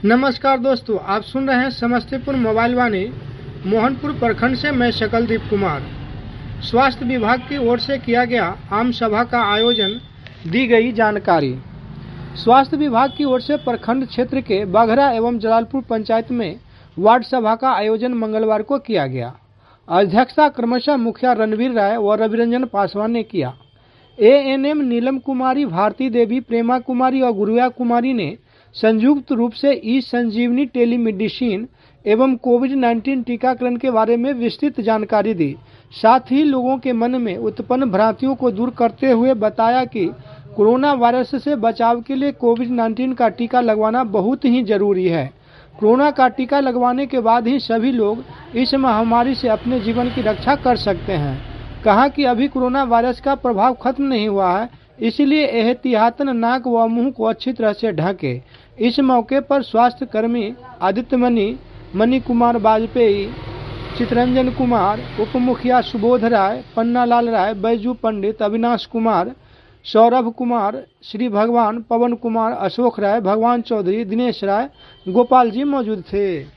नमस्कार दोस्तों, आप सुन रहे हैं समस्तीपुर मोबाइल वाणी। मोहनपुर प्रखंड से मैं शकलदीप कुमार। स्वास्थ्य विभाग की ओर से किया गया आम सभा का आयोजन, दी गई जानकारी। स्वास्थ्य विभाग की ओर से प्रखंड क्षेत्र के बाघरा एवं जलालपुर पंचायत में वार्ड सभा का आयोजन मंगलवार को किया गया। अध्यक्षता क्रमशः मुखिया रणवीर राय व रविरंजन पासवान ने किया। एएनएम नीलम कुमारी, भारती देवी, प्रेमा कुमारी और गुरुआ कुमारी ने संयुक्त रूप से ई संजीवनी टेलीमेडिसिन एवं कोविड-19 टीकाकरण के बारे में विस्तृत जानकारी दी। साथ ही लोगों के मन में उत्पन्न भ्रांतियों को दूर करते हुए बताया कि कोरोना वायरस से बचाव के लिए कोविड-19 का टीका लगवाना बहुत ही जरूरी है। कोरोना का टीका लगवाने के बाद ही सभी लोग इस महामारी से अपने जीवन की रक्षा कर सकते हैं। कहा कि अभी कोरोना वायरस का प्रभाव खत्म नहीं हुआ है, इसलिए एहतियातन नाक व मुंह को अच्छी तरह से ढके। इस मौके पर स्वास्थ्य कर्मी आदित्य मणि कुमार वाजपेयी, चितरंजन कुमार, उप मुखिया सुबोध राय, पन्नालाल राय, बैजू पंडित, अविनाश कुमार, सौरभ कुमार, श्री भगवान, पवन कुमार, अशोक राय, भगवान चौधरी, दिनेश राय, गोपाल जी मौजूद थे।